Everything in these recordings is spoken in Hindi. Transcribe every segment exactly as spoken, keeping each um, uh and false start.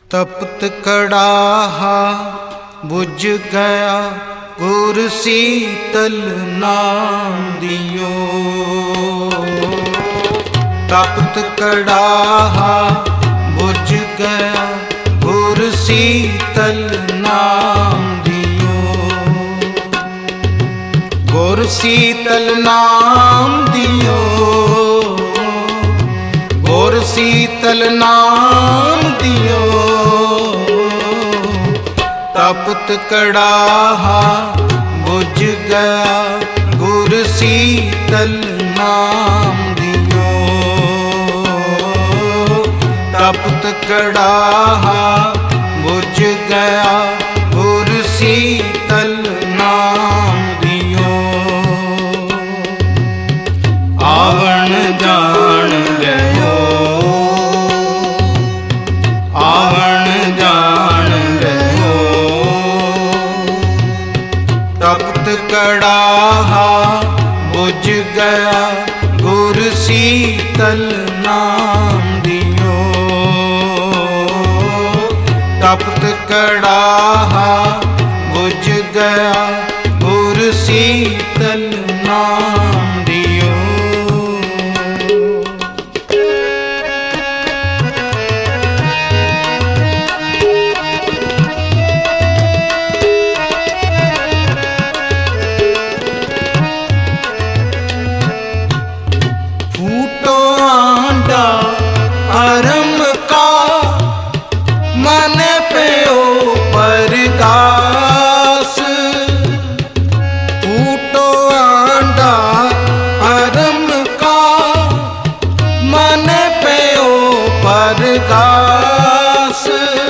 तपत कड़ाहा बुझ गया गुर शीतल नाम दियो। तपत कड़ाहा बुझ गया गुर शीतल नाम दियो। गुर शीतल नाम दियो, गुर शीतल नाम दियो। तपत कड़ाहा बुझ गया गुर शीतल नाम दियो। तपत कड़ाहा बुझ गया गुर शीतल नाम दियो। आवण जान गयो, आवण जान गयो। तपत कड़ाहा बुझ गया गुर शीतल नाम दियो। तपत कड़ाहा बुझ गया गुर शीतल नाम दियो। फूटो आंडा परम का मन प्यो परगास। फूटो आंडा परम का मन प्यो परगास।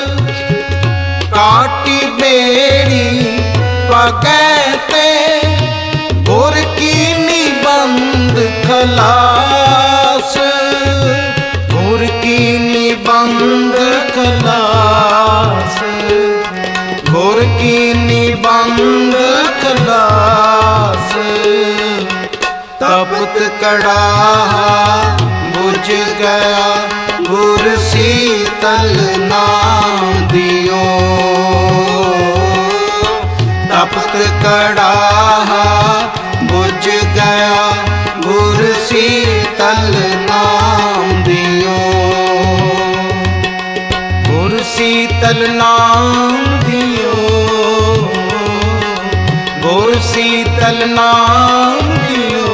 काटी बेड़ी पगैते गुर की निबंध खलास। गुर की निबंध खलास, गुर की निबंध खलास। तपत कड़ाहा बुझ गया गुर शीतल नाम दियो। तपत कड़ाहा बुझ गया गुर शीतल नाम दियो। गुर शीतल नाम दियो, गुर शीतल नाम दियो।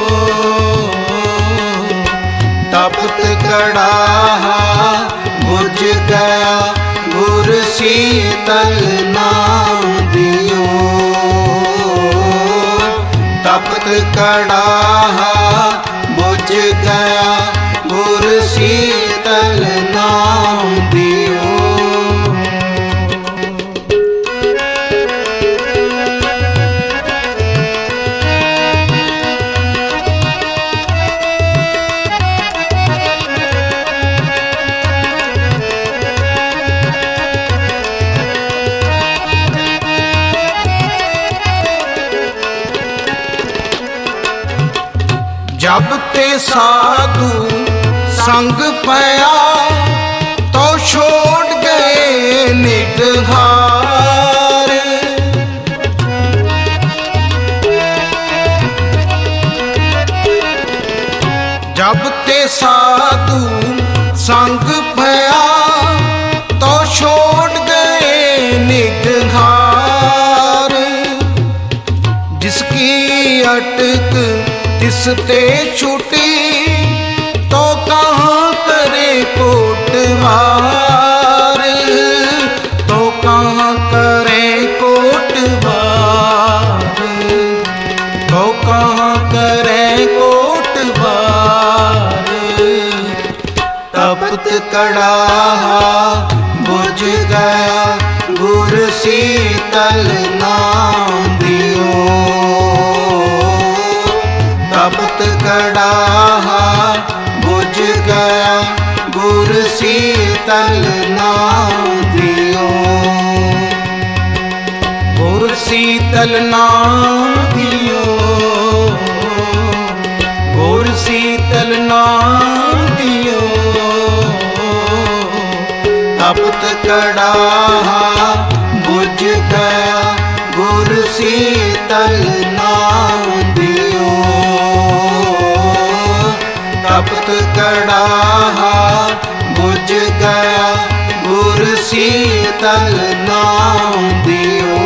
तपत कड़ाहा बुझ गया गुर शीतल नाम दियो। तपत कड़ाहा बुझ गया गुर शीतल नाम दियो। जब ते साधु संग पया तो छोड़ गए निडहार। जब ते साधु संग पया तो छोड़ गए निडहार। जिसकी अटक तिसते छूटी तो कहाँ करे कोटवार। तो कहाँ करे कोटवार, तो कहाँ करे कोटवार। तपत कड़ाहा बुझ गया गुर शीतल नाम दियो। तपत कड़ाहा बुझ गया गुर शीतल नाम दियो। गुर शीतल नाम दियो, गुर शीतल नाम दियो। तपत कड़ाहा बुझ गया गुर शीतल नाम दियो। तपत कड़ाहा बुझ गया गुर शीतल नाम दियो।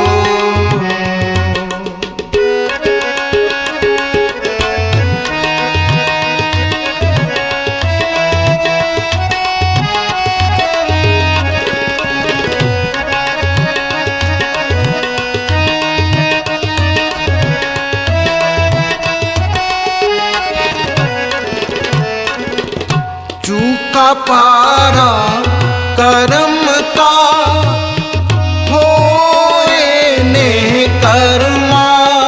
चूका पारा कर्म का होए ने कर्मा।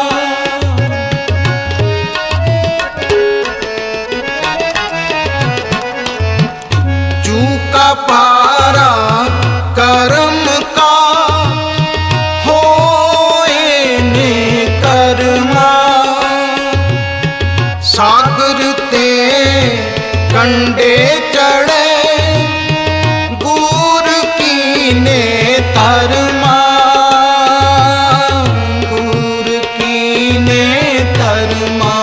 चूका पारा कर्म का होए ने कर्मा। सागर ते कंडे चढ़े गुर कीने तरमा। गुर कीने तरमा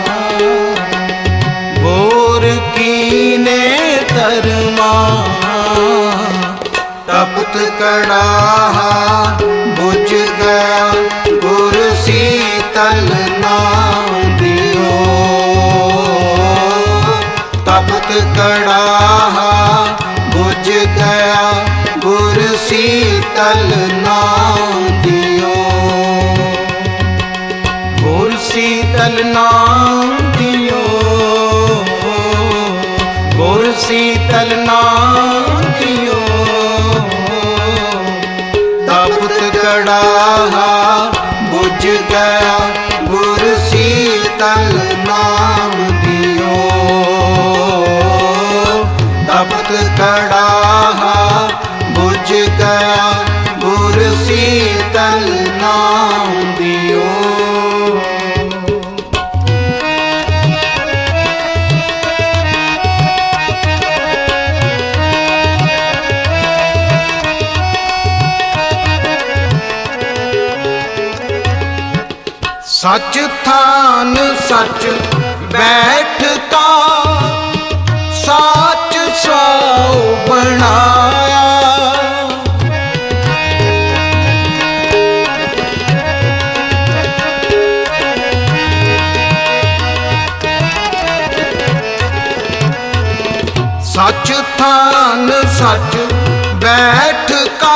गुर कीने तरमा। तपत कड़ाहा बुझ गया गुर शीतल नाम दियो। तपत कड़ाहा बुझ गया गुर शीतल नाम दियो। गुर शीतल नाम दियो। गुर शीतल नाम दियो। तपत कड़ाहा बुझ गया गुर शीतल नाम दियो। तपत कड़ाहा बुझ गया गुर शीतल नाम दियो। सच थान सच बैठता साच सौ बनाया। सच थान सच बैठ का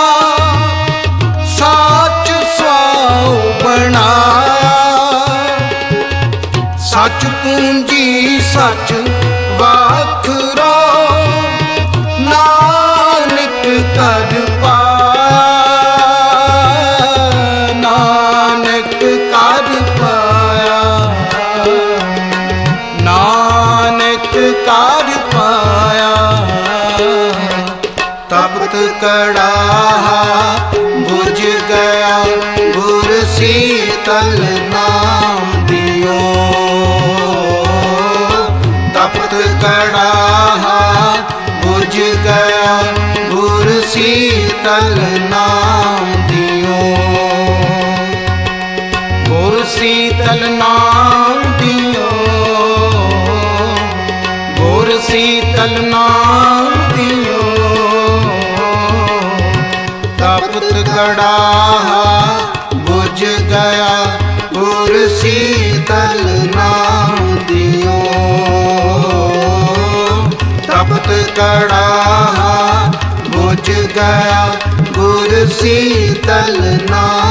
साच सौ बनाया। सच पूंजी सच वाखरो नानक कर पाया। नानक कर पाया। नानक कर पाया। तपत कड़ाहा बुझ गया गुर शीतल नाम दियो। तपत कड़ाहा बुझ गया गुर शीतल नाम दियो। गुर शीतल नाम दियो। गुर शीतल नाम दियो। तपत कड़ाहा बुझ गया गुर शीतल नाम दियो। तपत कड़ाहा बुझ गया गुर शीतल नाम